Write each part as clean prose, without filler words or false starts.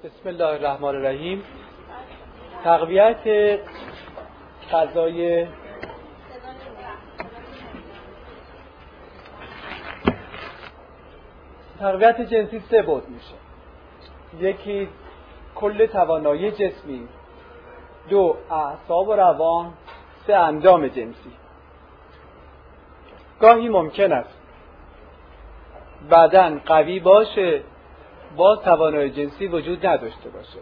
بسم الله الرحمن الرحیم. تقویت غذای تقویت جنسی سه بعد میشه. یکی کل توانایی جسمی، دو اعصاب و روان، سه اندام جنسی. گاهی ممکن است بدن قوی باشه باز توانایی جنسی وجود نداشته باشه.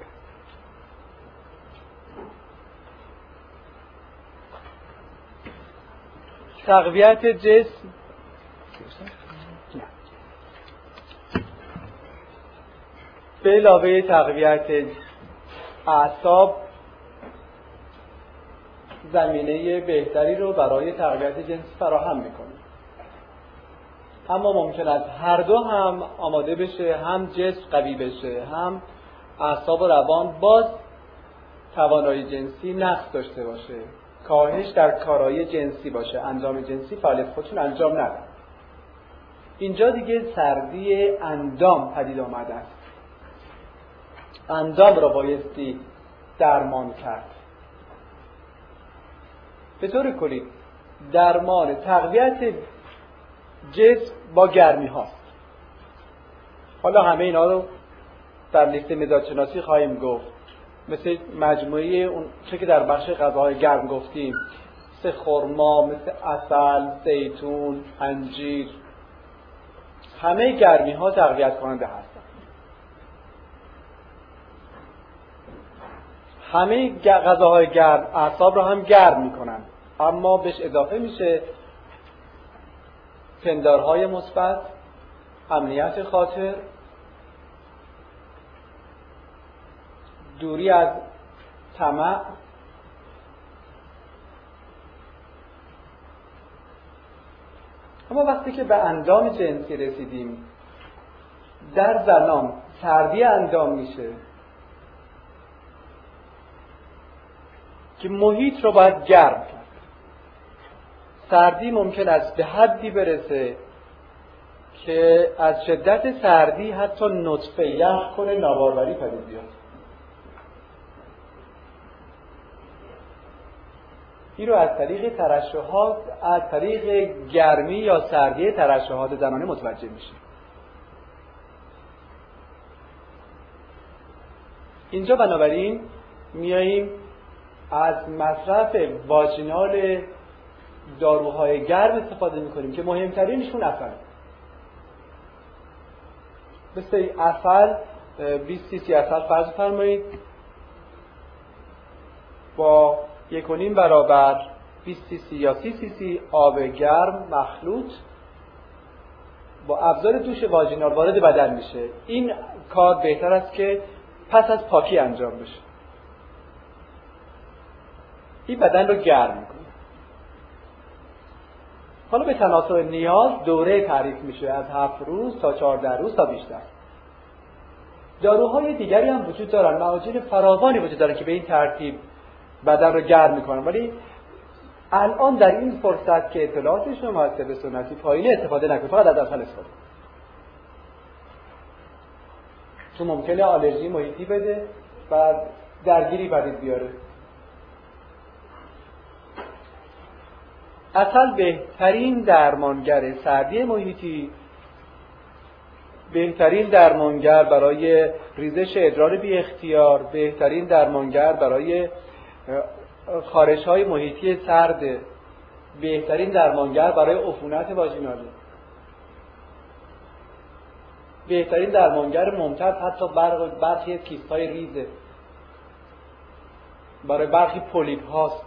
تقویت جسم به علاوه تقویت اعصاب زمینه بهتری رو برای تقویت جنسی فراهم میکنه. اما ممکن است هر دو هم آماده بشه، هم جسم قوی بشه هم اعصاب و روان باز توانایی جنسی نقص داشته باشه، کاهش در کارایی جنسی باشه، انجام جنسی فعالیت خودشون انجام ندن. اینجا دیگه سردی اندام پدید آمده است. اندام را بایستی درمان کرد. به طور کلی درمان تقویت جسم با گرمی هاست. حالا همه اینا رو در لیست مزاجشناسی خواهیم گفت، مثل مجموعه اون چه که در بخش غذاهای گرم گفتیم، مثل خرما، مثل عسل، زیتون، انجیر. همه گرمی ها تقویت کننده هستند. همه غذاهای گرم اعصاب را هم گرم میکنن، اما بهش اضافه میشه پندارهای مثبت، امنیت خاطر، دوری از طمع، اما وقتی که به اندام جنسی رسیدیم، در زنان سردی اندام میشه که محیط رو باید گرم کرد. سردی ممکن است به حدی برسه که از شدت سردی حتی نطفه یخ کنه، ناباروری پدید بیاد. این رو از طریق ترشحات، از طریق گرمی یا سردی ترشحات زنانه متوجه میشه. اینجا بنابراین میاییم از مصرف واژینال داروهای گرم استفاده میکنیم که مهمترینشون عسل. مثل عسل 20 سی سی عسل فرض فرمایید با 1.5 برابر 20 سی سی یا 30 سی سی آب گرم مخلوط با ابزار دوش واژینال وارد بدن میشه. این کار بهتر است که پس از پاکی انجام بشه. این بدن رو گرم میکنه. حالا به تناسب نیاز دوره تعریف میشه، از 7 روز تا 14 روز تا بیشتر. داروهای دیگری هم وجود دارن، معاجین فراوانی وجود دارن که به این ترتیب بدن رو گرم میکنن، ولی الان در این فرصت که اطلاعات شما هست به سنتی پایینه استفاده نکنید، فقط از عسل استفاده. چون ممکنه آلرژی محیطی بده و درگیری پدید بیاره. عسل بهترین درمانگر سردی محیطی، بهترین درمانگر برای ریزش ادرار بی اختیار، بهترین درمانگر برای خارش‌های محیطی سرد، بهترین درمانگر برای عفونت واژینالی، بهترین درمانگر ممتد حتی برخی کیست‌های ریزه، برای برخی پولیپ هاست.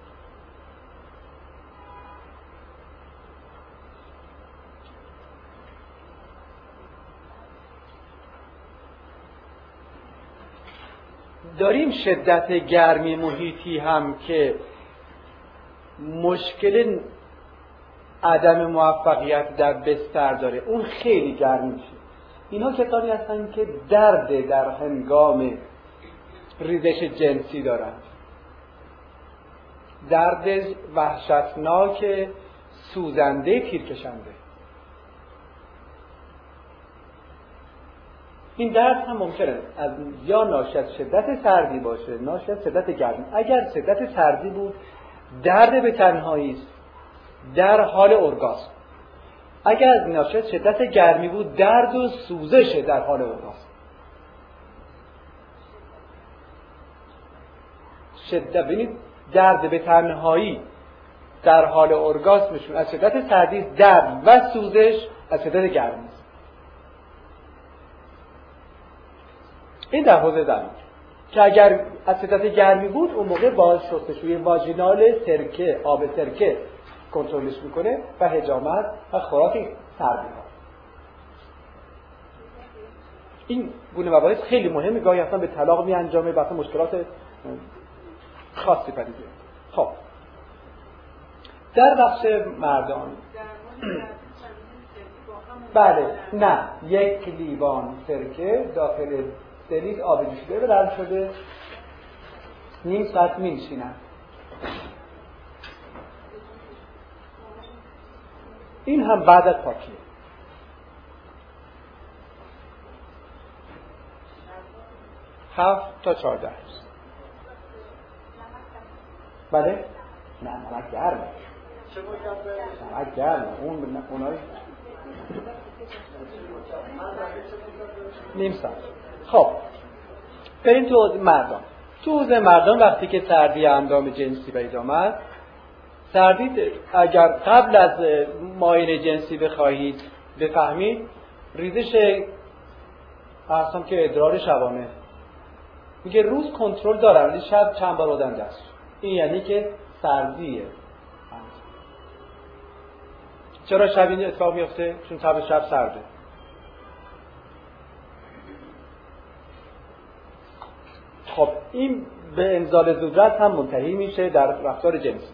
داریم شدت گرمی محیطی هم که مشکل عدم موفقیت در بستر داره، اون خیلی گرم میشه. اینها کسانی هستن که درد در هنگام ریزش جنسی دارند، درد وحشتناک سوزنده تیرکشنده. این درد هم ممکنه از یا ناشی از شدت سردی باشه، ناشی از شدت گرمی. اگر شدت سردی بود درد به تنهایی است در حال اورگاسم. اگر از ناشی از شدت گرمی بود درد و سوزش در حال اورگاسم. ببینید درد به تنهایی در حال اورگاسمشون از شدت سردی است، درد و سوزش از شدت گرمی است. این در حوزه زمین که اگر از شدت گرمی بود اون موقع با شستشوی واژینال سرکه، آب سرکه کنترلش میکنه و حجامت و خوراک سردی ها. این گونه مباحث خیلی مهمه، گاهی اصلا به طلاق میانجامه، واسه مشکلات خاصی پدید میاد. خب در بخش مردان بله نه، 1 لیوان سرکه داخل 3 لیتر آب جوشیده بلند شده، نیم ساعت می‌نشینن. این هم بعد از پاکیه. هفت تا 14 روز. بله؟ نه نمک گرمه. نمک گرمه. اونای نیم ساعت. خب بریم تو مردان. تو حوزه مردان وقتی که سردی اندام جنسی پیدا آمد، سردی اگر قبل از مایل جنسی بخواهید بفهمید، ریزش اصلا که ادرار شبانه میگه روز کنترل دارم ولی شب چند بار آدم دست. این یعنی که سردیه. چرا شب این اتفاق میفته؟ چون شب سرده. خب این به انزال زودرس هم منتهی میشه در رفتار جنسی.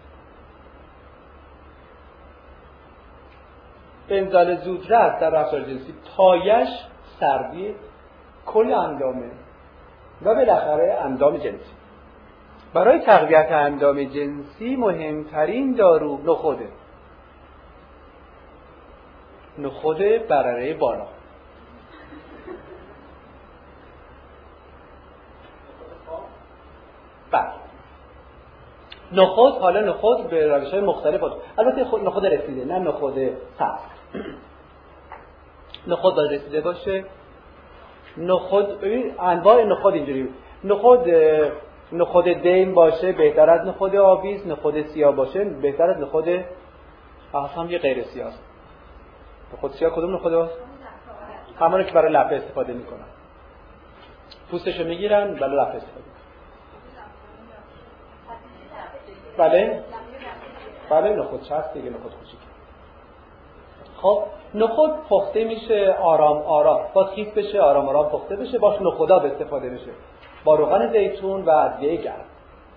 انزال زودرس در رفتار جنسی پایش سردی کل اندامه و بالاخره اندام جنسی. برای تقویت اندام جنسی مهمترین دارو نخوده. نخود برره بالا. بله. نخود، حالا نخود به روش‌های مختلف هست. البته نخود رسیده، نه نخود سبز. نخود باید رسیده باشه. نخود، ببین انواع نخود اینجوری. نخود دیم باشه بهتر از نخود آبیز، نخود سیاه باشه بهتر از نخود اصلا یه غیر سیاه است. نخود سیاه کدوم نخود هست؟ همونی که برای لپه استفاده میکنن. پوستشو میگیرن برای لپه استفاده. بله نخود چست دیگه، نخود کوچیک. خب نخود پخته میشه آرام باز خیس بشه، آرام پخته بشه، باش نخوداب استفاده بشه با روغن زیتون و ادویه گرم.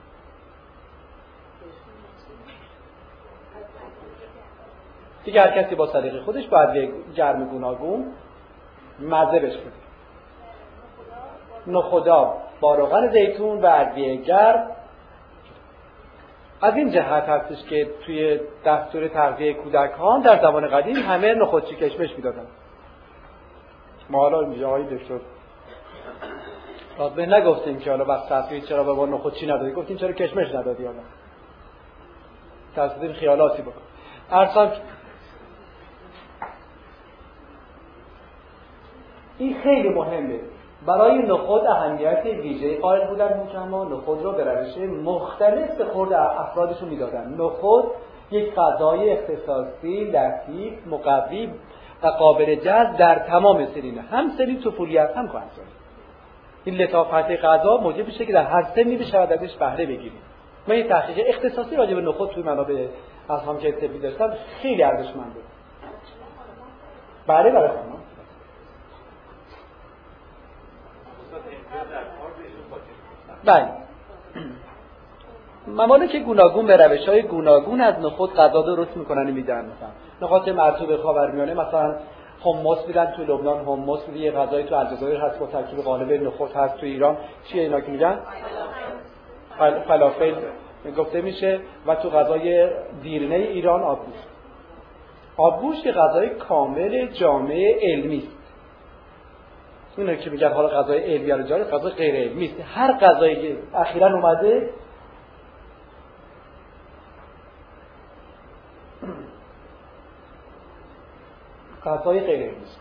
دیگه هر کسی با سلیقه خودش با ادویه گرم گوناگون مزه بشه. نخوداب با روغن زیتون و ادویه گرم. از این جهت هستش که توی دستور تغذیه کودکان در زمان قدیم همه نخودچی کشمش میدادن. ما حالا اینجا آقای دکتر به نگفتیم که حالا بس تصویر چرا به ما نخودچی ندادی، گفتیم چرا کشمش ندادی. حالا تصدیم خیالاتی بکن. ارسان این خیلی مهمه. برای نخود اهمیت ویژه‌ای قائل بودن حکما. نخود رو به روش مختلف به خورد افرادشون میدادن. نخود یک غذای اختصاصی، لطیف، مقوی و قابل جذب در تمام سنین، هم سنین طفولیت هم کهنسالی. این لطافت غذا موجب میشه که در هر سنی بشه ازش بهره بگیریم. من یه تحقیق اختصاصی راجع به نخود توی منابع اصلا که طبی داشتم، خیلی ارزشمنده. برای خانم بله ممالک گوناگون به روش‌های گوناگون از نخود غذا درست میکنن میدن. مثلا نقاط مرطوب خاورمیانه مثلا حمص میدن، تو لبنان حمص میدن، یه غذایی تو الجزایر هست با ترکیب غالب نخود هست، تو ایران چیه اینا که میگن فلافل گفته میشه، و تو غذای دیرینه ایران آبگوشت یه غذای کامل جامع علمی است. اینه که میگن حالا غذای علمی یا جاری، غذا غیر علمی است. هر غذایی که اخیراً اومده غذای غیر علمی است.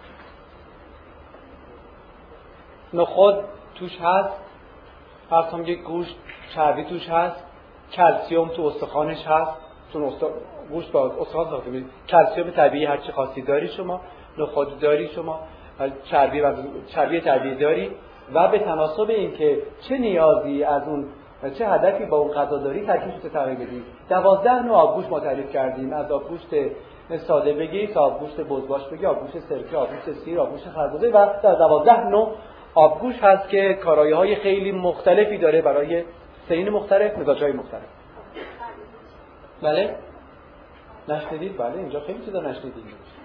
نخود توش هست، فرض کنید گوشت چربی توش هست، کلسیم تو استخوانش هست، چون گوشت با استخوان ساخته میشه. کلسیم طبیعی هر چی خاصی داری شما، نخود داری شما، چربی طبیعی داری و به تناسب این که چه نیازی از اون و چه هدفی با اون غذا داری ترکیبش رو تغییر بدید. 12 نوع آبگوشت ما تعریف کردیم، از آبگوشت ساده بگی تا آبگوشت بزباش بگی، آبگوشت سرکه، آبگوشت سیر، آبگوشت خربزه و در 12 نوع آبگوشت هست که کارایی‌های خیلی مختلفی داره برای سنین مختلف، مزاج‌های مختلف. بله؟ نشنیدید؟ بله اینجا خیلی چیزا نشنیدید.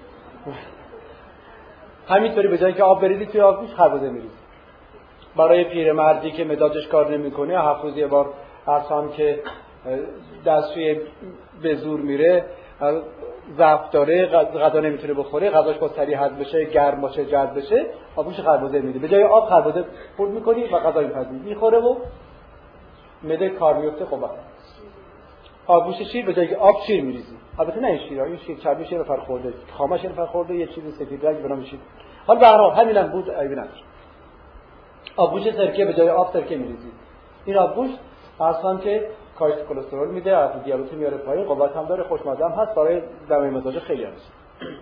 همینطوری به جایی که آب بریزید توی آبگوشت خربزه می‌ریزید. برای پیرمردی که مزاجش کار نمی‌کنه، 7 روز یه بار هرسان که دستشوی به زور میره، ضعف داره، غذا نمیتونه بخوره، غذاش با سریع هضم بشه، گرم باشه، جذب بشه، آبگوشت خربزه میده. به جای آب خربزه خورد می‌کنی و غذا می‌خوره و معده کار میفته. خب آبگوشت شیر به جای که آب شیر می‌ریزی. البته نه این شیر، این شیر چربی شیر فرخورده، خامش شیر فرخورده، یه چیز سفید رنگ به نام شیر. حالا به هر حال همینم بود، عیبی نداره. آبگوشت سرکه به جای آب سرکه می‌ریزی. این آبگوشت اصلا که کاهش کلسترول میده، از دیابت میاره پایین، قوت هم داره، خوشمزه هم هست، برای دمای مزاج خیلی هست.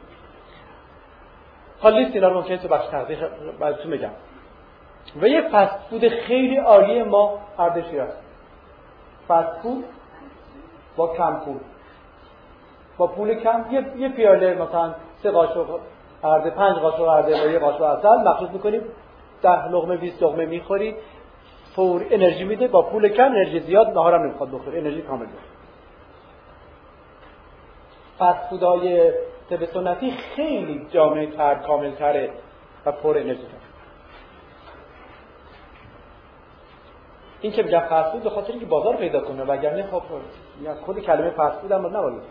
حالا لیست اینا رو ممکنه تو بخش تغذیه براتون بگم. و یه فست فود خیلی عالی ما اردشیر هست. فست فود با کم پول، با پول کم، یه پیاله مثلا 3 قاشق ارده، 5 قاشق ارده و 1 قاشق عسل مخلوط میکنیم، 10 لقمه 20 لقمه میخوری، فور انرژی میده. با پول کم انرژی زیاد، نهارم نمیخواد بخوره، انرژی کامل داره. فست فودهای طب سنتی خیلی جامع‌تر، کامل‌تره و پر انرژی تره. این که میگم فست فود به خاطر اینکه بازار پیدا کنه، وگرنه خب خود کلمه فست فود هم نباید.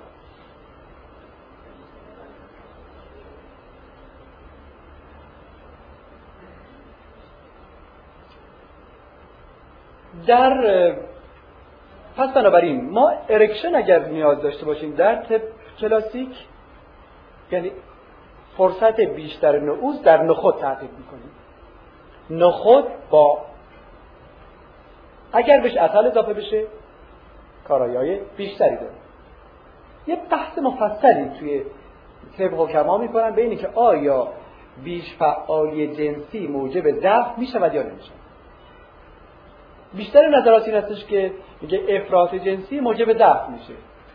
پس بنابراین ما ارکشن اگر نیاز داشته باشیم در طب کلاسیک، یعنی فرصت بیشتر نعوز در نخود تعقیب میکنیم. نخود با اگر بهش عسل اضافه بشه کارایی‌های بیشتری داره. یه بحث مفصلی توی طب حکما میکنن به اینی که آیا بیش فعالی جنسی موجب ضعف میشود یا نمیشه. بیشتر نظرات این هستش که میگه افراط جنسی موجب ضعف میشه.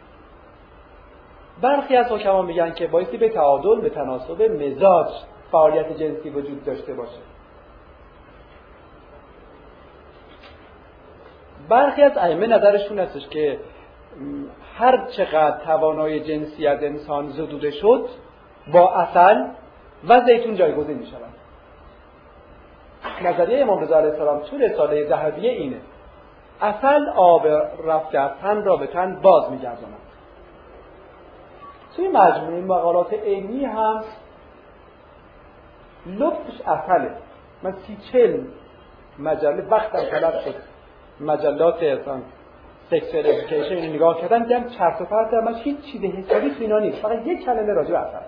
برخی از حکما میگن که بایستی به تعادل، به تناسب مزاج فعالیت جنسی وجود داشته باشه. برخی از ائمه نظرشون هستش که هر چقدر توانایی جنسی از انسان زدوده شد با عسل و زیتون جایگزین میشود. نظریه امام رضا علیه السلام تو رساله ذهبیه اینه: عسل آب رفته از تن را به تن باز می‌گرداند. توی مجموعه مقالات علمی هم لطفش عسله. من 30-40 مجله وقتم طلب شد مجلات اصلا سکسوال ادویکیشن اینو نگاه کردم، دیدم چرت و پرت، من هیچ چیز حسابی تو اینا نیست، فقط یک کلمه راجع به عسل.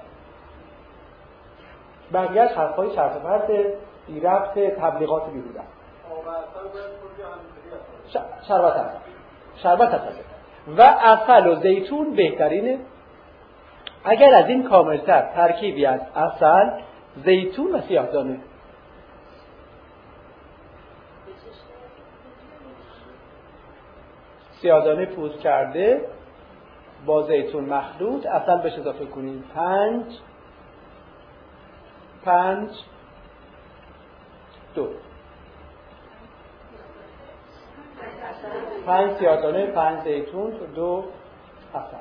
بقیه‌اش حرفای چرت و پرت بی ربط، تبلیغات بیهوده. شربت عسل و عسل و زیتون بهترینه. اگر از این کاملتر ترکیبی از عسل، زیتون و سیاه‌دانه. سیاه‌دانه پوست کرده با زیتون مخلوط، عسل بهش اضافه کنید. 5 سیاه‌دانه، 5 زیتون، 2 عسل.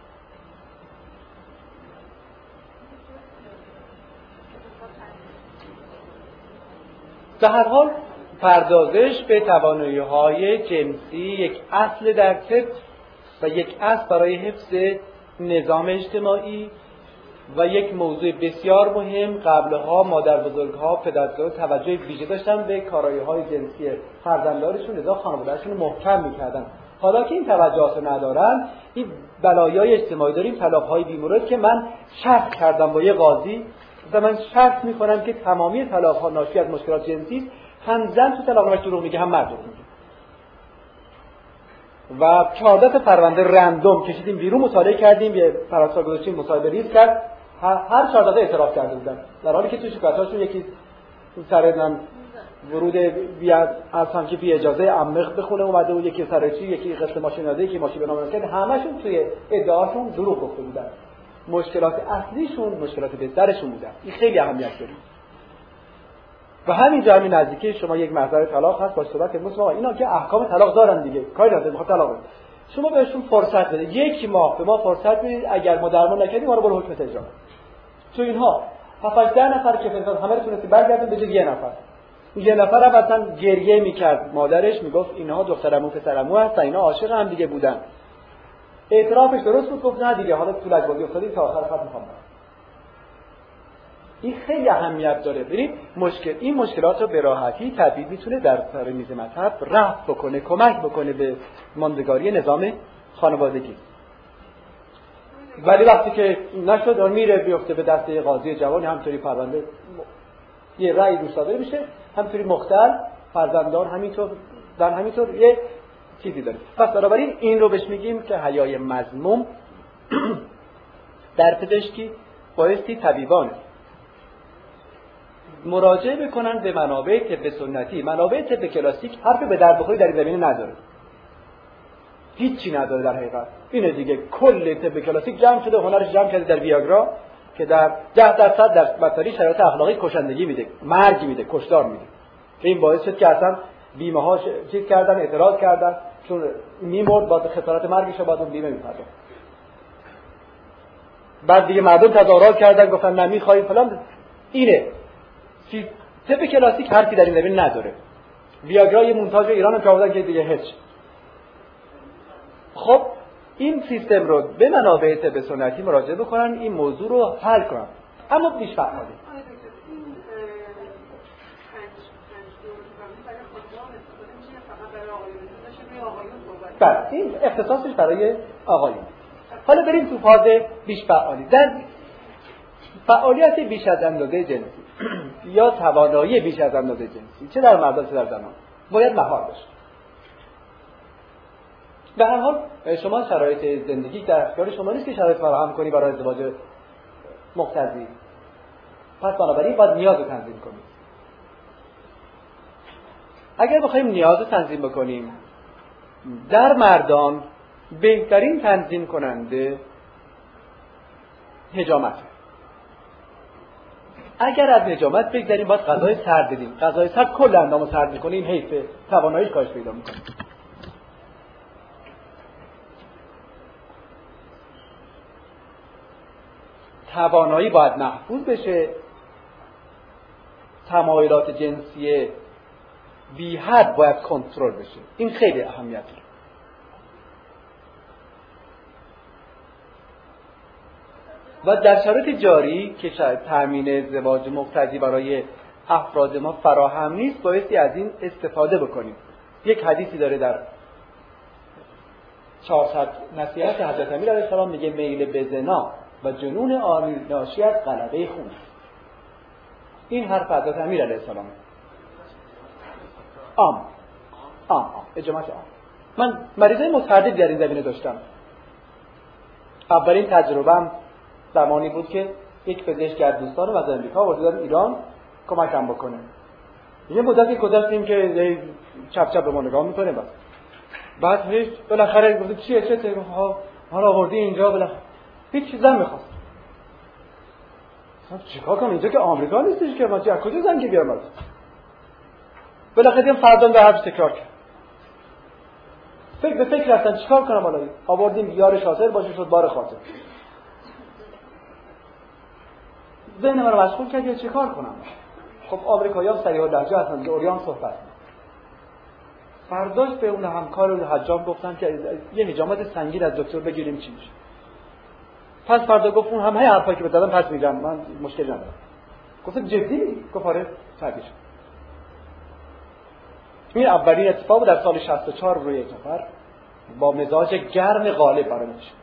به هر حال پردازش به توانایی‌های جنسی یک اصل در طب و یک اصل برای حفظ نظام اجتماعی و یک موضوع بسیار مهم، قبلها مادر بزرگها پدرها توجه ویژه داشتن به کارایی‌های جنسی فرزندانشون، لذا خانواده‌شون رو محکم می‌کردن. حالا که این توجهات رو ندارن، این بلایای اجتماعی داریم، طلاق‌های بی‌مورد که من شرط کردم با یه قاضی، من شرط می‌کنم که تمامی طلاق‌ها ناشی از مشکلات جنسی است، هم زن تو طلاق‌نامه‌اش دروغ میگه هم مرد دروغ میگه. و 14 تا پرونده رندوم کشیدیم بیرون، مطالعه کردیم، یه پرستار گذاشتیم مصاحبه ریز کرد، هر 14 اعتراف کرده بودن، در حالی که تو شکایتاشون یکی سر ورود اصلا که بی اجازه عمق بخونه اومده بود، یکی سر چی، یکی قسط ماشین داده، یکی ماشین بنام کرد، همشون توی ادعاشون دروغ گفته بودن. مشکلات اصلیشون مشکلات بسترشون بودن. این خیلی اهمیت داره. و همینجا همین نزدیکی شما یک محضر طلاق هست با صورت مسلم، اینا که احکام طلاق دارن دیگه، کاری نداره، میخواد طلاق بده. شما بهشون فرصت بده، یک ماه به ما فرصت بدید، اگر ما درمان نکردیم ما رو برو حکم اجرا. تو اینها 7-10 نفر که فقط همه رو تونستی برگردن به جز یه نفر. یه نفر هم مثلا گریه میکرد، مادرش میگفت اینها دخترمو پسرمو هستن، اینا عاشق هم دیگه بودن. اعترافش درست بود، گفت نه دیگه حالا تو لجبازی افتادی تا آخر خط میخوام. این خیلی اهمیت داره. ببینید این مشکلات رو به راحتی تبدیل میتونه در سر میز مطلب رفع بکنه، کمک بکنه به ماندگاری نظام خانوادگی. ولی وقتی که نشد اون میره بیفته به دست قاضی جوانی، همینطوری پرونده یه رأی رو صادر میشه، همینطوری مختل فرزندان همینطور زن همینطور یه چیزی داره. پس بنابراین این رو بهش میگیم که حیای مذموم در پزشکی بایستی طبیبان مراجعه بکنن به منابع طب سنتی. منابع طب کلاسیک حرف به در بخوری در این زمینه نداره، هیچی نداره در حقیقت. اینه دیگه، کل طب کلاسیک جمع شده، هنرش جمع کرده در ویاگرا که در 10% در بدترین شرایط اخلاقی کشندگی میده، مرگ میده، کشتار میده. این باعث شد که اصلا بیمه ها چیز کردن، اعتراض کردن، چون میمرد با خسارت مرگش بعد اون بیمه میپرداخت. بعد دیگه مردم تظاهرات کردن، گفتن نمیخوایم فلان. اینه طب کلاسیک حرفی در این زمینه نداره. ویاگرا یه مونتاژ ایران هم کردن که دیگه هیچ. خب این سیستم رو به منابع طب سنتی مراجعه بکنن، این موضوع رو حل کنن، اما بیش فعالی. بله این اختصاصش برای آقایون. حالا بریم تو فاز بیش فعالی. در فعالیت بیش از اندازه جنسی یا توانایی بیش از اندازه جنسی، چه در مردان چه در زنان، باید مهار باشه. به هر حال شما شرایط زندگی در اختیار شما نیست که شرایط فراهم کنی برای ازدواج مقتضی. پس بنابراین باید نیاز رو تنظیم کنیم. اگر بخوایم نیاز رو تنظیم بکنیم، در مردان بهترین تنظیم کننده حجامت. اگر از حجامت بگذاریم باید غذای سرد بدیم. غذای سرد کل اندامو سرد میکنه، این حیفه، تواناییش کاهش پیدا میکنه. توانایی باید محفوظ بشه، تمایلات جنسی بی حد باید کنترل بشه. این خیلی اهمیت داره. و در شرایط جاری که تامین ازدواج مقتضی برای افراد ما فراهم نیست، بایستی از این استفاده بکنیم. یک حدیثی داره در 400 نصیحت حضرت امیر علیه السلام، میگه میل به زنا و جنون عامی ناشی از غلبه خون. این حرف حضرت امیر علیه السلام. اجماعات عام. من مریضای متعدد در این زمینه داشتم. اولین تجربه‌ام زمانی بود که یک پزشک از دوستانم از امریکا آورد ایران کمکم بکنه. یه مدتی گذاشتیم که چپ چپ به ما نگاه میکنه. بعد هیچ بالاخره گفت چیه حالا آوردی اینجا، بالاخره هیچ چیزا میخواست. چیکار کنم اینجا که آمریکا نیستش که ما از کجا زنگ بیارم؟ بالاخره فردا به هر تکرار کرد. فکر رفتن چیکار کنم حالا؟ آوردیم یار شاطر باشه، شد بار خاطر. ذهن من رو مشغول کرد که چیکار کنم. خب آمریکایی‌ها صریح اللهجه هستن، اوریان صحبت. فرداش به اون همکار حجام گفتم که یه حجامت سنگین از دکتر بگیریم چی میشه. پس فردا گفت اون همه حرفایی که بزدم پس میگم، من مشکل ندارم. گفتم جدی؟ گفت آره تعدیل شد. این اولین اتفاق در سال 64 روی یک نفر با مزاج گرم غالب برآمد شد.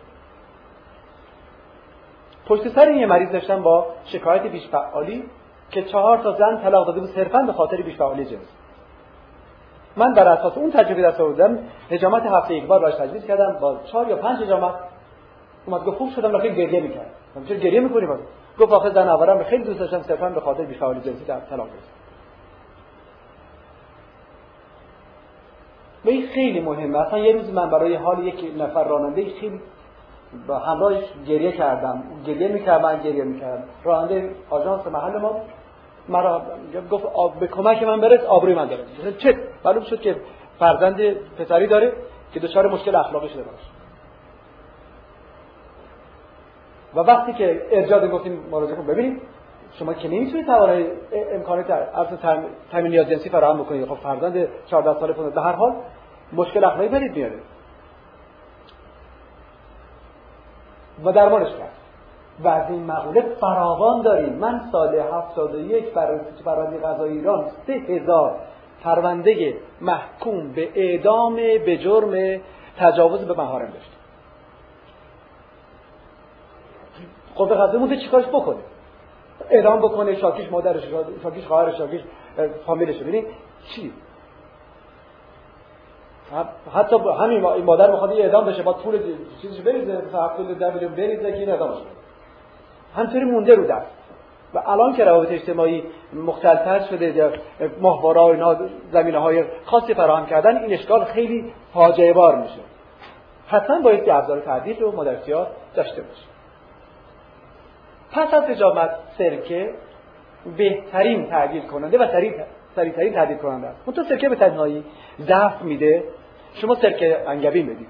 پشت سر این مریض داشتم با شکایت بیش فعالی که 4 تا زن طلاق داده بود صرفاً به خاطر بیش فعالی جنسی. من بر اساس اون تجربه دست آوردم، حجامت هفته یک بار راش تجویز کردم، با 4 یا 5 حجامت اومد گفت خوب شدم، لکن گریه می‌کرد. من چرا گریه می‌کنی؟ گفت آخه زن اولم خیلی دوست داشتم صرفاً به خاطر بیش فعالی جنسی طلاق دادم. و این خیلی مهمه. اصلا یه روز من برای حال یک نفر راننده خیلی با همراهش گریه کردم، گریه می‌کرد، من گریه می‌کردم. راننده آژانس محل ما مرا گفت به کمک من برس، آبروی من داره. چه معلوم شد که فرزند پسری داره که دچار مشکل اخلاقی شده باشه. و وقتی که ارجاع گفتیم مراجعه کن، ببینید شما که نمیتونید توانای امکانات اصلا تامین نیاز جنسی فراهم بکنید، خب فرزند 14 ساله 15 به هر حال مشکل اخلاقی برید میاره و درمانش کرد. و از این مقوله فراوان داریم. من سال 71 برای پرونده قضایی ایران 3000 پرونده محکوم به اعدام به جرم تجاوز به محارم داشتم. خب به قضیه مونده چیکارش بکنه؟ اعدام بکنه، شاکیش مادرش، شاکیش خواهرش، شاکیش فامیلش. ببینید چی؟ حتی همین مادر میخواد اعدام بشه، با پول چیزش بریزه، $7 بریزه که این اعدام شه. همینطوری مونده رو دست. و الان که روابط اجتماعی مختلط‌تر شده، ماهواره و اینا زمینه‌های خاصی فراهم کردن، این اشکال خیلی فاجعه بار میشه. حتما باید که ابزار تعدیل رو ما در اختیار داشته باشیم. پس از حجامت سرکه بهترین تعدیل کننده و سریع‌ترین تعدیل کننده است. اون تو سرکه به تنهایی ضعف میده. شما سرکه انگبین بدید،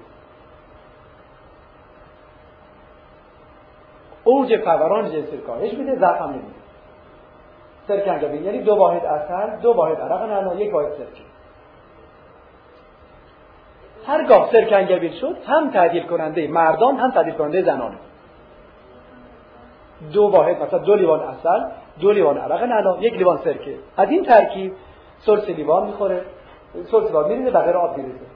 اوج فوران جنسی کاهش میده، ضعف هم نمیده. سرکه انگبین یعنی 2 واحد عسل، 2 واحد عرق نعنا، 1 واحد سرکه. هرگاه سرکه انگبین شد، هم تعدیل کننده مردان هم تعدیل کننده زنانه. 2 واحد، مثلا 2 لیوان عسل، 2 لیوان عرق نعنا، 1 لیوان سرکه. از این ترکیب سلس لیوان میخوره، سلس لیوان میریزه، بغیر آب میریزه.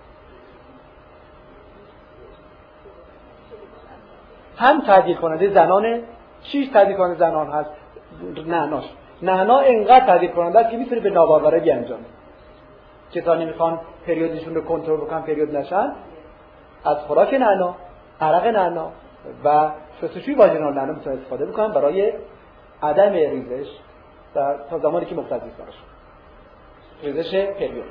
هم تعدیل کننده زنانه. چیش تعدیل کننده زنان هست؟ نعناش. نعنا اینقدر تعدیل کننده است که میتونه به ناباوری بیانجامه. کسانی میخوان پریودشون رو کنترل بکنن، پریود نشن، از خوراک نعنا، عرق نعنا و شستشوی واژینال نعنا میتونن استفاده بکنن برای عدم ریزش تا زمانی که مقتضی است براش. ریزش پریود.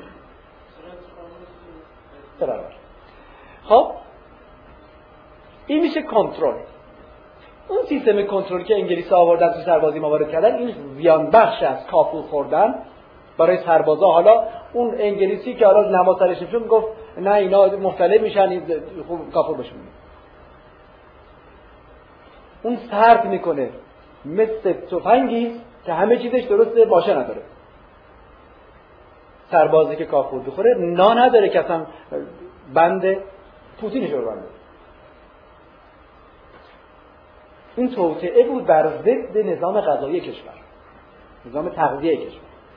خب این میشه کنترل. اون سیستم کنترل که انگلیس آوردن تو سربازی ما وارد کردن، این زیان بخش است. کافور خوردن برای سربازا. حالا اون انگلیسی که حالا نماز سرش نمیشون گفت نه اینا مختلف میشن، این خوب کافور بشون. اون سرد میکنه، مثل تفنگی که همه چیزش درسته، باشه نداره. سربازی که کافور بخوره نا نداره که اصلا بند پوتینش رو بنده. این توطئه بود بر ضد نظام غذایی کشور، نظام تغذیه کشور.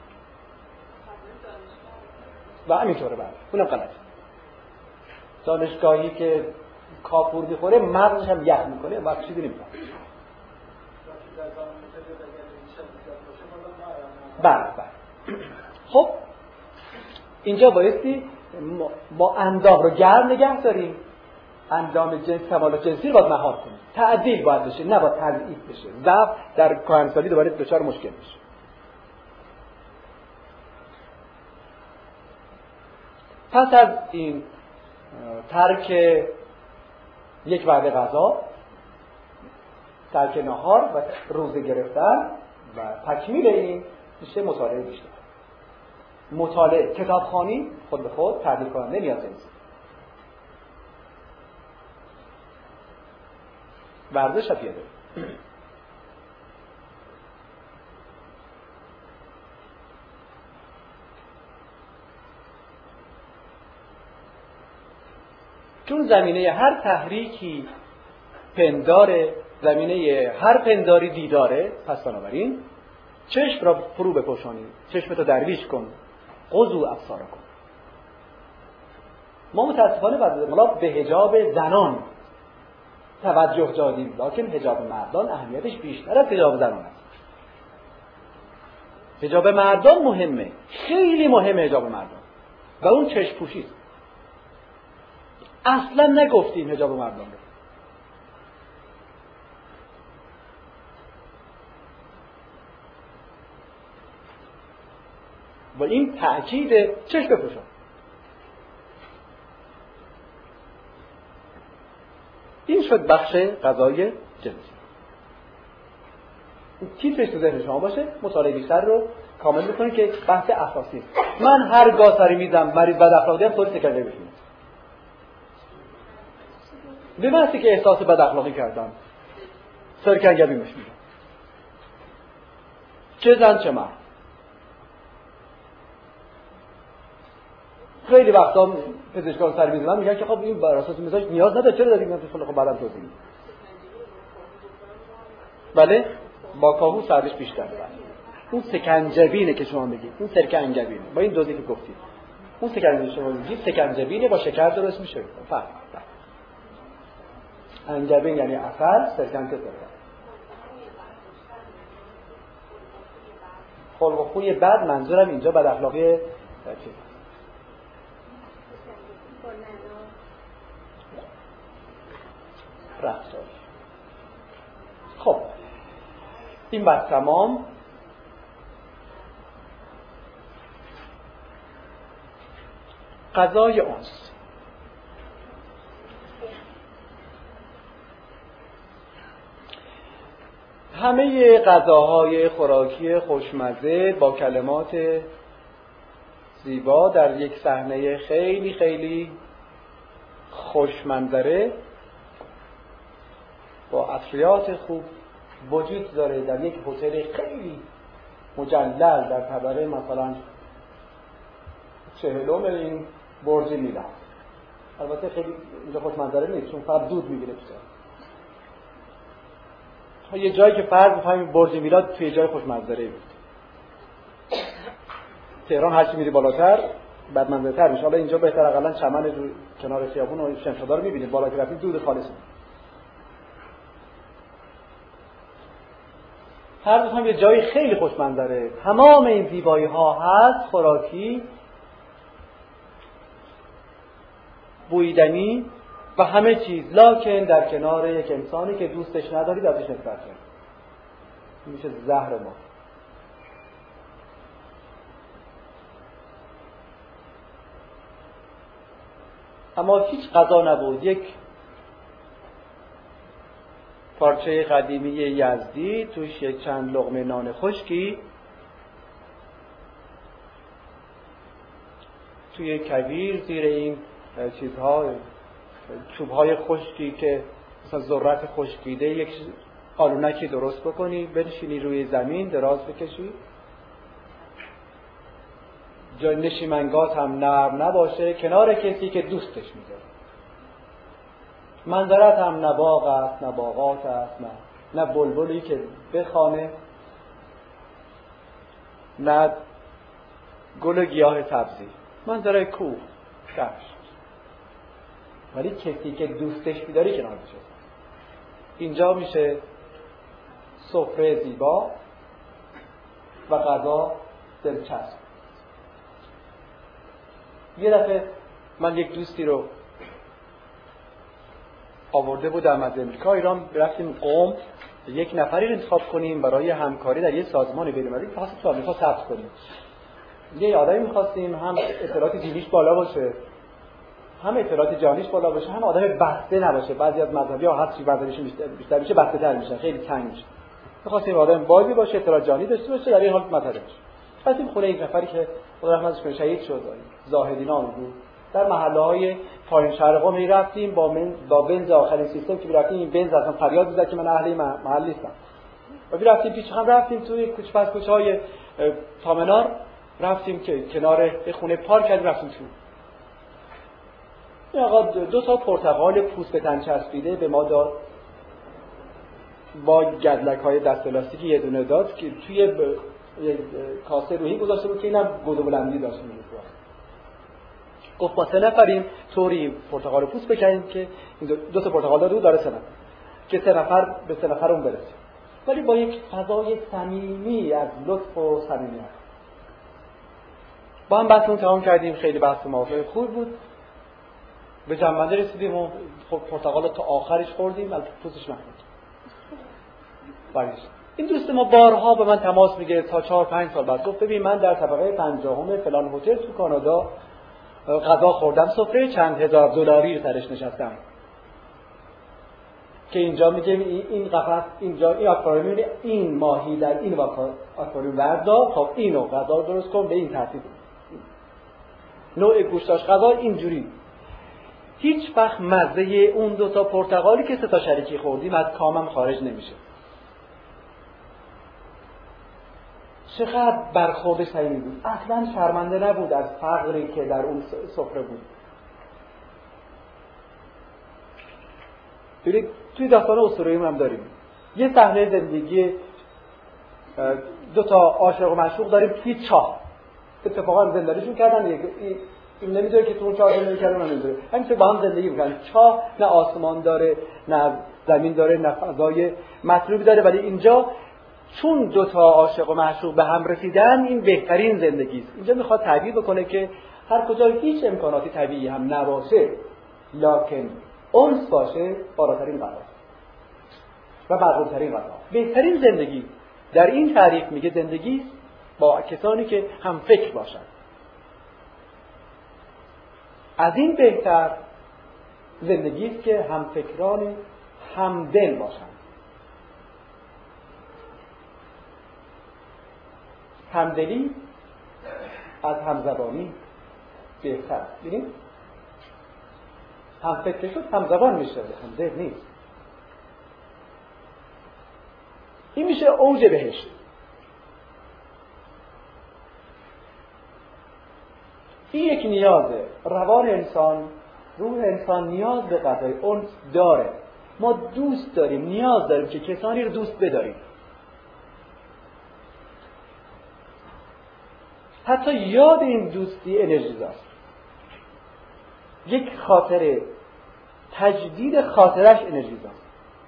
و همینطوره بعد اونم غلطه. دانشگاهی که کافور میخوره مغزش هم یخ میکنه و چیزی نمیکنه. بله. خب اینجا بایستی ما اندام رو گرم نگه داریم. اندام جنس، کمالات جنسی رو باید مهار کنیم. تعدیل باید بشه، نه باید تضعیف بشه. ضعف در کهنسالی دوباره دچار مشکل میشه. پس از این ترک یک وعده غذا، ترک نهار و روزه گرفتن و تکمیل این میشه مطالعه بیشتر. مطالعه کتابخوانی خود به خود تعدیل کننده نیاز نیست. ورزش و پیاده. چون زمینه هر تحریکی پنداره، زمینه هر پنداری دیداره. پس بنابراین چشم را فرو بپوشانید، چشمتو درویش کن، قضوا ابصارکم. ما متاسفانه بعد به حجاب زنان توجه دادیم، لکن حجاب مردان اهمیتش بیشتر از حجاب زنان است. حجاب مردان مهمه، خیلی مهمه حجاب مردان، و اون چشم پوشی است. اصلا نگفتیم حجاب مردان رو. و این تأکید چشم بپوشان. این شد بخش غذای جنسی. تیترش تو ذهن شما باشه، مطالعه بیشتر رو کامل بکنید که بحث اساسی است. من هرگاه سری میزم مریض بد اخلاقی هم طوری سکرده بشینم، به محضی که احساس بد اخلاقی کردم سرکنگبی میشم، چه زن چه مرد. خیلی وقتا پزشکان سر میزنن میگن که خب این بر اساس مزاج نیاز نداره، چرا داریم میگن خب بعدم توضیح میدم. بله با کاهو سردش بیشتره. اون سکنجبینه که شما میگید، اون سرکه انگبینه با این دوزی که گفتید. اون سکنجبین شما میگید سکنجبینه با شکر درست میشه. فرق. انگبین یعنی عسل، سرکنجه سرکه. خلق و خوی بد، منظورم اینجا بد اخلاقی چیز. رفتار. خب این بحث تمام. غذای انس. همه غذاهای خوراکی خوشمزه با کلمات زیبا در یک صحنه خیلی خیلی خوشمنظره با عطریات خوب وجود داره در یک هتل خیلی مجلل در طبقه مثلا 40 این برج میلان. البته خیلی اینجا خوشمنظره نیست چون فقط دود میگیره تو یه جایی که فرض بفهمیم برج میلاد توی جای خوشمنظره بود. تهران هرچی میری بالاتر بعد منظرتر میشه. حالا اینجا بهتر اقلا چمن رو کنار خیابون و شمشادار رو میبینید، بالا که رفتید دود خالص. هر هم یه جایی خیلی خوشمنظره، تمام این زیبایی ها هست، خوراکی، بویدنی و همه چیز، لکن در کنار یک انسانی که دوستش ندارید ازش نفرت کنید. میشه زهر ما. اما هیچ غذا نبود. یک پارچه قدیمی یزدی، توش یک چند لقمه نان خشکی، توی کویر زیر این چیزها چوبهای خشکی که مثلا ذرت خشکیده یک قالونکی درست بکنی، بنشینی روی زمین دراز بکشی، جای نشیمنگات هم نرم نباشه، کنار کسی که دوستش میداره. منظرت هم نه باغ است نه باغات است، نه بلبلی که بخوانه، نه گل و گیاه سبزی، منظره کوه دشت، ولی کسی که دوستش می‌داری کنار بشه. اینجا میشه سفره زیبا و غذا دلچسب. یه دفعه من یک دوستی رو آورده بودم از امریکا ایران، رفتیم قم، یک نفری رو انتخاب کنیم برای همکاری در یه سازمان بین‌المللی که خاص تو آمریکا ثبت کنیم. یه آدمی می‌خواستیم هم اطلاعات دینیش بالا باشه، هم اطلاعات جانیش بالا باشه، هم آدم بسته نباشه. بعضی از مذهبی‌ها هر چی مذهبیشون بیشتر میشه بسته‌تر میشن، خیلی تنگ میشه. می‌خواستیم آدم بازی باشه، اطلاعات جانی داشته باشه، در این حال مذهبی باشه. رفتیم خونه یک نفری که خدا رحمتش کنه شهید شد، زاهدی نام بود. در محله‌های پایین شهر قم رفتیم با بنز آخرین سیستم که رفتیم، این بنز اصلا فریاد می‌زد که من اهل محل نیستم. و رفتیم پیش هم رفتیم توی کوچه پس کوچه‌های تامنار، رفتیم که کنار خونه پارک کردیم، رفتیم تو. این آقا 2 تا پرتقال پوست به تن چسبیده به ما داد. با گدلک‌های دست لاستیکی یه دونه داد که توی یک کاسه روحی گذاشته بود که اینم گود و بلندی داشت می‌گفت. گفت با 3 نفریم طوری پرتقال پوست بکنیم که این دو تا پرتقال داده بود داره 3 نفر که 3 نفر به 3 نفر اون برسه، ولی با یک فضای صمیمی از لطف و صمیمیت. با هم بحثمون تمام کردیم، خیلی بحث موافق خوب بود. به جنبنده رسیدیم و پرتقال تا آخرش خوردیم، البته پوستش نخورد. برگشت. این دوست ما بارها به من تماس میگیره تا 4-5 سال بعد. گفت ببین من در طبقه 50 فلان هتل تو کانادا غذا خوردم، سفره چند هزار دلاری سرش نشستم. که اینجا میگه این قفس اینجا این آکواریوم این ماهی در این آکواریوم وردا، خب اینو غذا درست کن به این ترتیب. نوع گوشتاش غذا اینجوری. هیچ وقت مزه اون 2 تا پرتقالی که 3 تا شریکی خوردیم از کامم خارج نمیشه. چقدر برخورد صمیمی بود. اصلا شرمنده نبود از فقری که در اون سفره بود. توی داستان اسطوره‌ای هم داریم یه صحنه زندگی 2 تا عاشق و معشوق داریم توی چاه. اتفاقا زندگیشون کردن، این نمیدونه که تو اون چاه زندگی کردن، نمیدونه همینطور با هم زندگی میکنن. چاه نه آسمان داره نه زمین داره نه فضای مطلوبی داره، ولی اینجا چون 2 تا عاشق و معشوق به هم رسیدن این بهترین زندگی است. اینجا میخواد تعبیر بکنه که هر کجا هیچ امکاناتی طبیعی هم نباشه لکن انس باشه بالاترین قضا و برترین قضا. بهترین زندگی در این تعریف میگه زندگی با کسانی که هم فکر باشن. از این بهتر زندگی است که هم فکران هم دل باشن. همدلی از همزبانی بهتر. ببینید هم فکر شد همزبان میشه، هم دل نیست. این میشه اوج بهشت. این یک نیازه. روان انسان، روح انسان نیاز به غذای انس داره. ما دوست داریم، نیاز داریم که کسانی رو دوست بداریم. حتی یاد این دوستی انرژی داره. یک خاطره، تجدید خاطرش انرژی داره.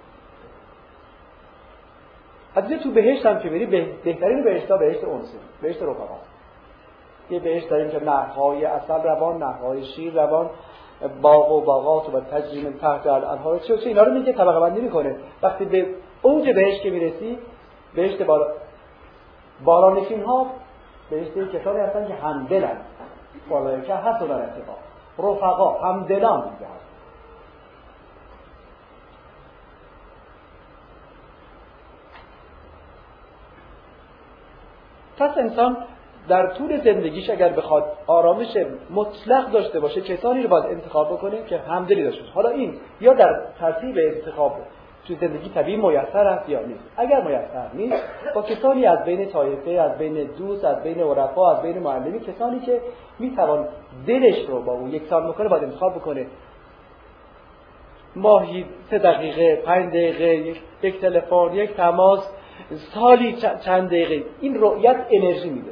حتی تو بهشت هم که بری بهترین بهشت‌ها بهشت انسه، بهشت رفقا. یه بهشت داریم که نهرهای عسل روان، نهرهای شیر روان، باغ و باغات و تجریم تحت الانهار چه اینا رو میگه طبقه بندی میکنه. وقتی به اوج بهشت که میرسی، بهشت بالانشین ها بهشت کسانی هستن که همدلن، بالای که حسن اتفاق رفقا همدلان میگه. پس انسان در طول زندگیش اگر بخواد آرامش مطلق داشته باشه کسانی رو باید انتخاب بکنه که همدلی داشته باشه. حالا این یا در ترتیب انتخاب تو زندگی طبیعی میسر است یا نیست. اگر میسر نیست با کسانی از بین طایفه، از بین دوست، از بین عرفا، از بین معلمی، کسانی که میتوان دلش رو با اون یکسان بکنه باید انتخاب بکنه. ماهی 3 دقیقه، 5 دقیقه، یک تلفن، یک تماس، سالی چند دقیقه، این رؤیت انرژی میده.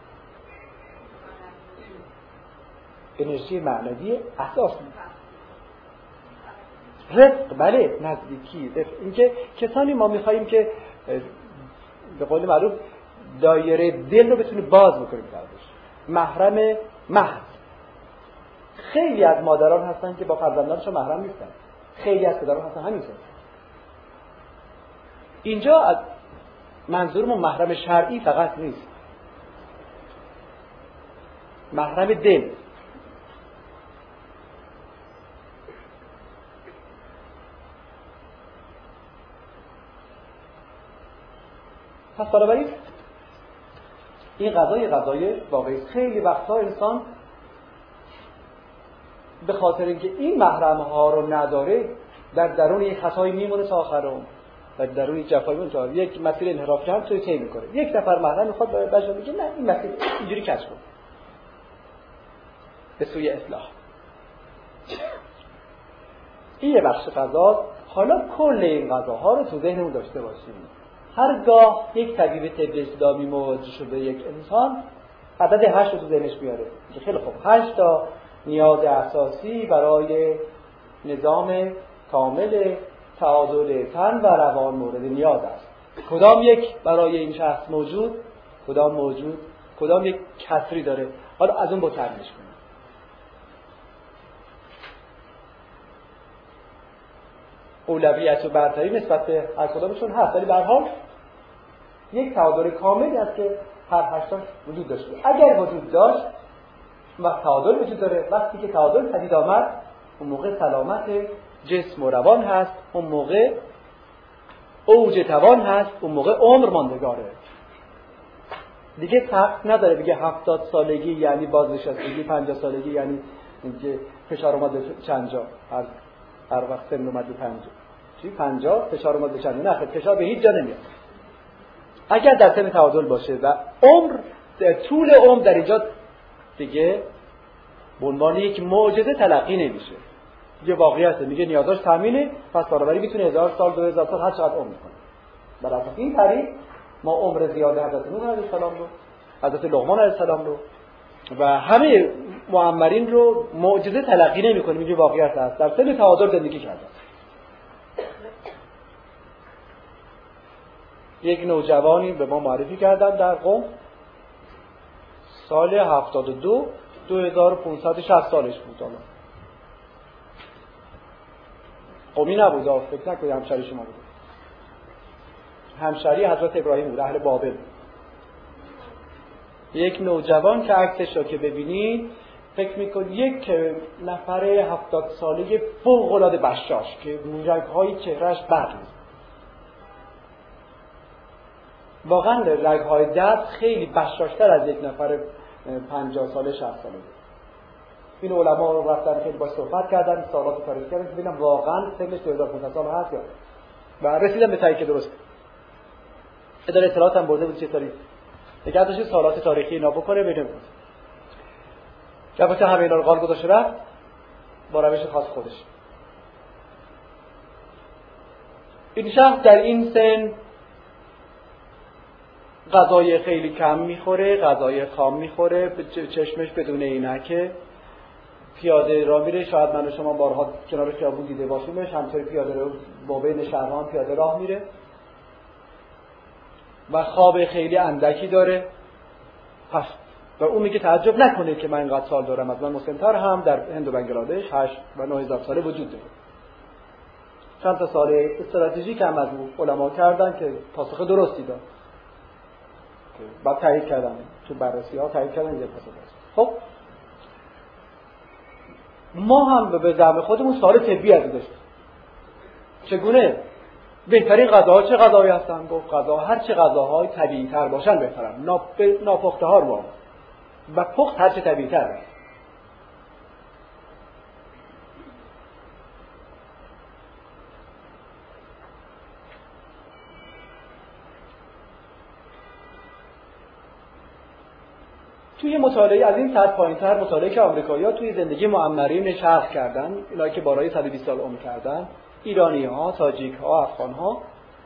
انرژی معنوی اساس میده. رفق، بله، نزدیکی، رفق. اینکه کسانی ما میخواییم که به قول معروف دایره دل رو بتونی باز بکنیم برداشت. محرم محض. خیلی از مادران هستن که با فرزندانشون محرم نیستن. خیلی از پدران هستن همینطور. اینجا از منظورمون محرم شرعی فقط نیست. محرم دل. پس بنابراین این قضای واقعی خیلی وقتا انسان به خاطر اینکه این محرم ها رو نداره در درون یک خطایی میمونه تا آخر عمر، در درون یک جفایی میمونه تا یک مسیر انحراف جهان توی طی میکنه. یک نفر محرم میخواد بشه میگه نه این مسیر اینجوری کش کن به سوی اصلاح. این یه بخش قضا. حالا کل این غذاها رو تو ذهنمون داشته باشیم. هرگاه یک طبیب طب اسلامی مواجه شده یک انسان، عدد 8 رو تو ذهنش بیاره. خیلی خوب، 8 تا نیاز اساسی برای نظام کامل تعادل تن و روان مورد نیاز است. کدام یک برای این شخص موجود، کدام موجود، کدام یک کسری داره. حالا از اون با تعریفش کنیم. اولویت و برتری نسبت به هر کدامشون هست، ولی به هر حال یک تعادل کاملی است که هر 8 تا وجود داشته. اگر وجود داشت و تعادل وجود داره، وقتی که تعادل پدید آمد، اون موقع سلامت جسم و روان هست، اون موقع اوج توان هست، اون موقع عمر ماندگاره. دیگه فرق نداره بگه 70 سالگی یعنی بازنشستگی، 50 سالگی یعنی اینکه فشار اومد به چند جا، هر وقت سن اومد به 50 چی 50 فشار اومد به چند، نه فشار به هیچ جا نمیاد. اگر در سن تعادل باشه و عمر، طول عمر در اینجا دیگه به عنوان یک معجزه تلقی نمیشه. یه واقعیته، میگه نیازاش تامینه، پس بنابراین میتونه 1000 سال 2000 سال هر چقدر عمر کنه. بر اساس این تعریف ما عمر زیاد حضرت نوح علیه السلام رو، حضرت لقمان علیه السلام رو و همه معمرین رو معجزه تلقی نمی‌کنیم. میگه واقعیت هست، در سن تعادل زندگی کردن. یک نوجوانی به ما معرفی کردن در قم، سال 72 2560 سالش بود. حالا قمی نبود، فکر نکنید همشری شما بود، همشری حضرت ابراهیم بود، اهل بابل. یک نوجوان که عکسش رو که ببینید فکر میکنید یک نفر 70 ساله فوق العاده بشاش که رگ‌های چهرهش برق می‌زنه. واقعا رگ‌های دست خیلی بشاشتر از یک نفر 50 ساله 60 ساله بود. این علما رو رفتن خیلی باش صحبت کردن، سوالات تاریخی کردن که ببینم واقعا سنش 2500 سال هست یا نه. و رسیدم به تایید که درست. اداره اطلاعات هم برده بود چه تاریخ. دیگه داشت سوالات تاریخی اینا بکنه ببینم. البته همه اینا رو قال گذاشته رفت با روش خاص خودش. این شخص در این سن غذای خیلی کم میخوره، غذای خام میخوره، به چشمش بدون عینکه، پیاده راه میره. شاید من و شما بارها کنار خیابون دیده باشیمش، همطوری پیاده رو با بین شهرها پیاده راه میره و خواب خیلی اندکی داره. پس و اون میگه تعجب نکنید که من اینقدر سال دارم، از من مسن‌تر هم در هند و بنگلادش 8 و 9000 ساله وجود داره. چند تا سال استراتژیک هم از علما کردن که پاسخ درستی داد. بعد تایید کردن، تو بررسی‌ها تایید کردن این پاسخ درست. خب ما هم به زعم خودمون سوال طبی از داشتیم. چگونه بهترین غذاها چه غذایی هستن؟ گفت غذا هر چه غذاهای طبیعی تر باشن بهترن، ناپخته ها رو و پخت هر چه طبیعی تر. توی مطالعه از این سطح پایین‌تر، مطالعه که آمریکایی‌ها توی زندگی معمرین شرح کردن، اینایی که بالای 120 سال عمر کردن، ایرانی‌ها، تاجیک‌ها، افغان‌ها،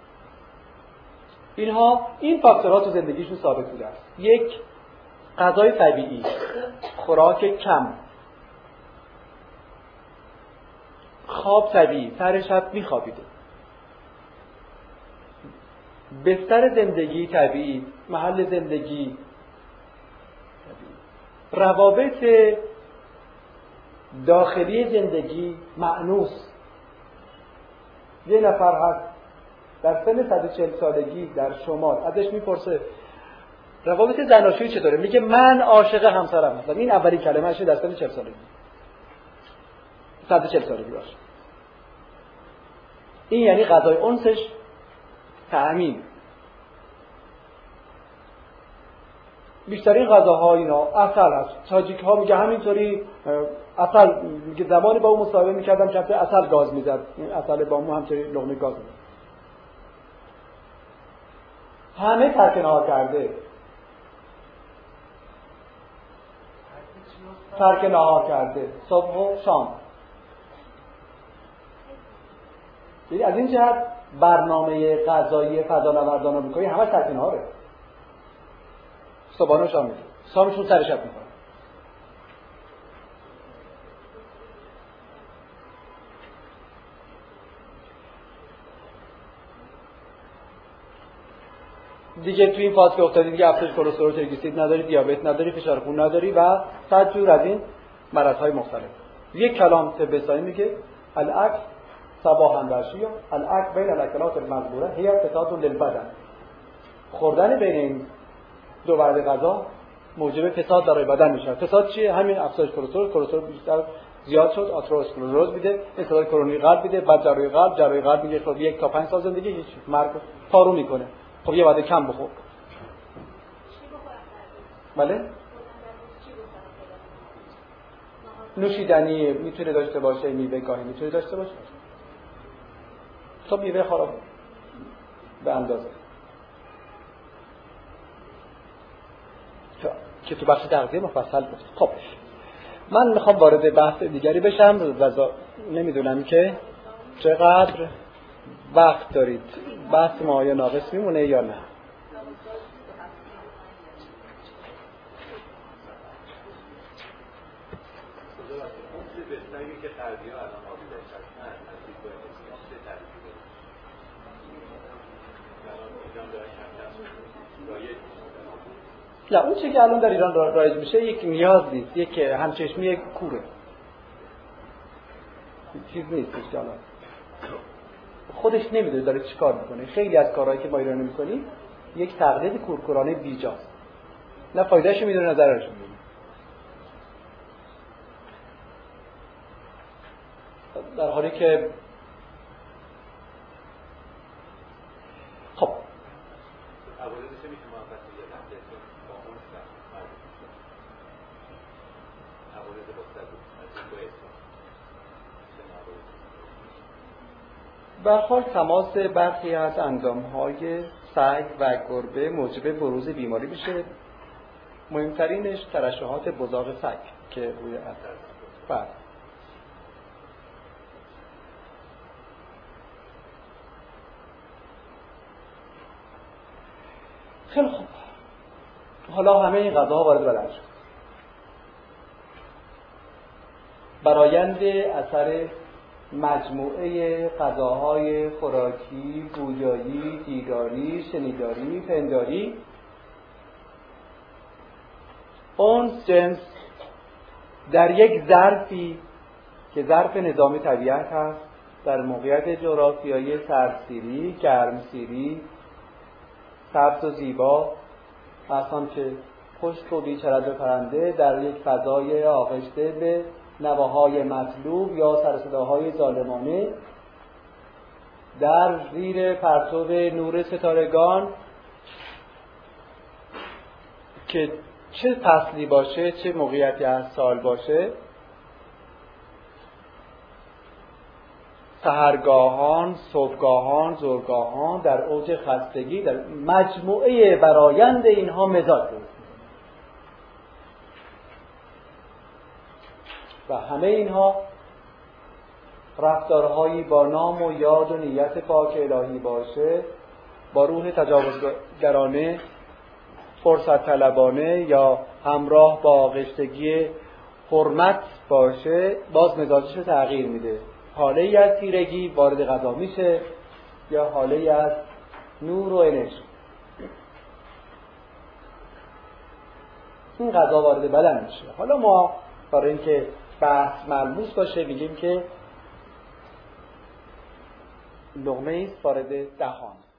اینها این فاکتورها تو زندگیشون ثابت بوده است. یک، غذای طبیعی، خوراک کم، خواب طبیعی، سر شب می‌خوابیده، بستر زندگی طبیعی، محل زندگی، روابط داخلی زندگی مأنوس. یه نفر هست در سن 140 سالگی در شمال، ازش میپرسه روابط زناشویی چطوره؟ میگه من عاشق همسرم هستم. این اولین کلمه‌شه در سن 40 سالگی. 140 سالگی باشه. این یعنی غذای انسش تأمین. بیشترین غذاها اینا عسل هست. تاجیک‌ها میگه همینطوری عسل، میگه زمانی با اون مصاحبه میکردم که عسل گاز میزد. این عسل با مو همینطوری لقمه گاز میزد. همه ترک نهار کرده. ترک نهار کرده صبح و شام. یعنی از این جهت برنامه غذایی فضانوردان آمریکایی همه سر اینهاره. صبحانه شام میده، شامشون سر شب میکنن. دیگه تو این فاز که افتادی دیگه افزایش کلسترول، تریگلیسیرید نداری، دیابت نداری، فشار خون نداری و صد جور از این مرض‌های مختلف. یک کلام طب سایی میگه الاکل صباحا و عشیا، الاکل بین الاکلات المذکوره هی فساد للبدن. خوردن بین این دو وعده غذا موجب فساد برای بدن میشه. فساد چیه؟ همین افزایش کلسترول بیشتر زیاد شد، آتروسکلروز میده، استعداد کرونی قلب میده، بعد جراحی قلب میگه خب 1 تا 5 سال زندگی هیچ مرگ پارو میکنه. خب یه وعده کم بخور. بله؟ نوشیدنی میتونه داشته باشه، میوه گاهی میتونه داشته باشه. خب میوه خراب به اندازه. که تو بخش تغذیه مفصل بود. خب من میخوام وارد بحث دیگری بشم و نمیدونم که چقدر وقت دارید. بحث ما یا ناقص میمونه یا نه. نه اون چیزی که الان در ایران رایج میشه یک نیاز نیست، یک همچشمی کوره، چیز نیست که الان خودش نمیدونه داره چی کار میکنه. خیلی از کارهایی که ما ایران میکنیم یک تقلید کورکورانه بیجاست، نه فایدهش میدونه نه ضررش میدونه. در حالی که خب به هر حال تماس برخی از اندام‌های سگ و گربه موجب بروز بیماری میشه. مهمترینش ترشحات بزاق سگ که روی بعد خیلی خوب. حالا همه این غذاها وارد بدن شد. برآیند اثر مجموعه غذاهای خوراکی، بویایی، دیداری، شنیداری، پنداری، اونس جنس در یک ظرفی که ظرف نظامی طبیعت هست، در موقعیت جغرافیایی سردسیری، گرمسیری، سبز و زیبا، اصلا که خشک و بیچرد و پرنده در یک فضای آغشته به نواهای مطلوب یا سرصداهای ظالمانه در زیر پرتو نور ستارگان که چه فصلی باشه، چه موقعیتی از سال باشه، سحرگاهان، صبحگاهان، ظهرگاهان در اوج خستگی، در مجموعه برآیند اینها مزاج بود و همه اینها رفتارهایی با نام و یاد و نیت پاک الهی باشه، با روح تجاوزگرانه، فرصت طلبانه یا همراه با آغشتگی حرمت باشه، باز مزاجش رو تغییر میده. حاله ای از تیرگی وارد غذا میشه یا حاله ای از نور و انرژی. این غذا وارد بدن میشه. حالا ما برای اینکه بحث ملموس باشه میگیم که لقمه ایست وارد دهان.